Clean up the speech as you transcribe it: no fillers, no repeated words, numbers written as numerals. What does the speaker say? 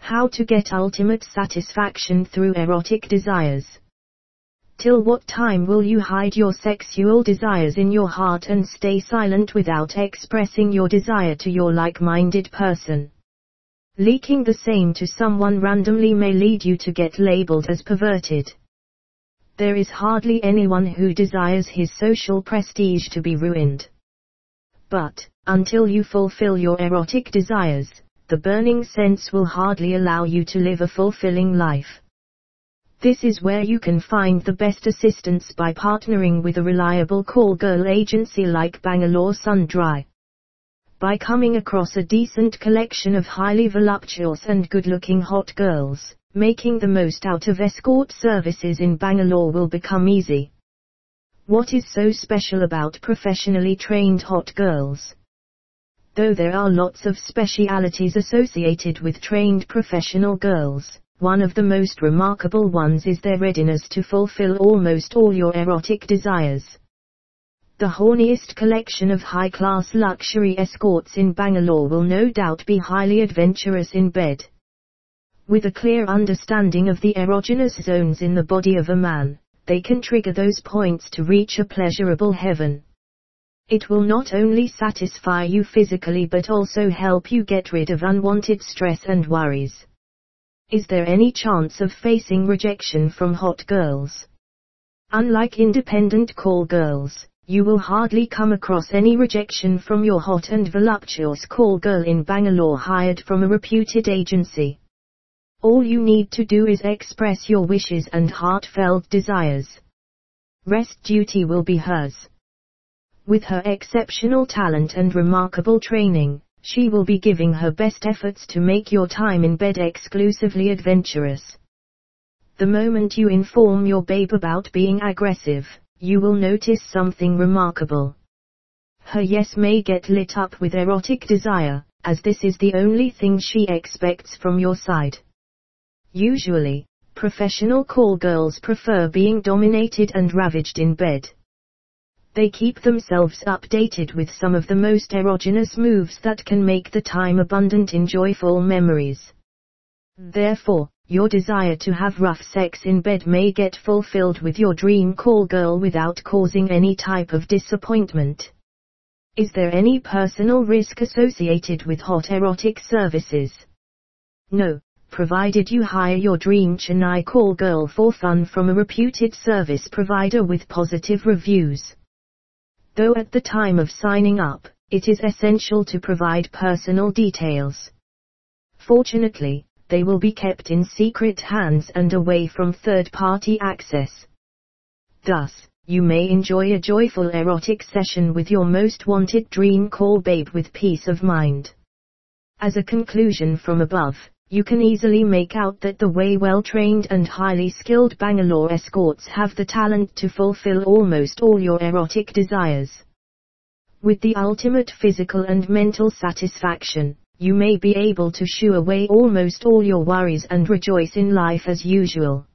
How to get ultimate satisfaction through erotic desires. Till what time will you hide your sexual desires in your heart and stay silent without expressing your desire to your like-minded person? Leaking the same to someone randomly may lead you to get labeled as perverted. There is hardly anyone who desires his social prestige to be ruined. But, until you fulfill your erotic desires, the burning sense will hardly allow you to live a fulfilling life. This is where you can find the best assistance by partnering with a reliable call girl agency like Bangalore Sundry. By coming across a decent collection of highly voluptuous and good-looking hot girls, making the most out of escort services in Bangalore will become easy. What is so special about professionally trained hot girls? Though there are lots of specialities associated with trained professional girls, one of the most remarkable ones is their readiness to fulfill almost all your erotic desires. The horniest collection of high-class luxury escorts in Bangalore will no doubt be highly adventurous in bed. With a clear understanding of the erogenous zones in the body of a man, they can trigger those points to reach a pleasurable heaven. It will not only satisfy you physically but also help you get rid of unwanted stress and worries. Is there any chance of facing rejection from hot girls? Unlike independent call girls, you will hardly come across any rejection from your hot and voluptuous call girl in Bangalore hired from a reputed agency. All you need to do is express your wishes and heartfelt desires. Rest duty will be hers. With her exceptional talent and remarkable training, she will be giving her best efforts to make your time in bed exclusively adventurous. The moment you inform your babe about being aggressive, you will notice something remarkable. Her yes may get lit up with erotic desire, as this is the only thing she expects from your side. Usually, professional call girls prefer being dominated and ravaged in bed. They keep themselves updated with some of the most erogenous moves that can make the time abundant in joyful memories. Therefore, your desire to have rough sex in bed may get fulfilled with your dream call girl without causing any type of disappointment. Is there any personal risk associated with hot erotic services? No, provided you hire your dream Chennai call girl for fun from a reputed service provider with positive reviews. Though at the time of signing up, it is essential to provide personal details. Fortunately, they will be kept in secret hands and away from third-party access. Thus, you may enjoy a joyful erotic session with your most wanted dream call babe with peace of mind. As a conclusion from above, you can easily make out that the way well-trained and highly skilled Bangalore escorts have the talent to fulfill almost all your erotic desires. With the ultimate physical and mental satisfaction, you may be able to shoo away almost all your worries and rejoice in life as usual.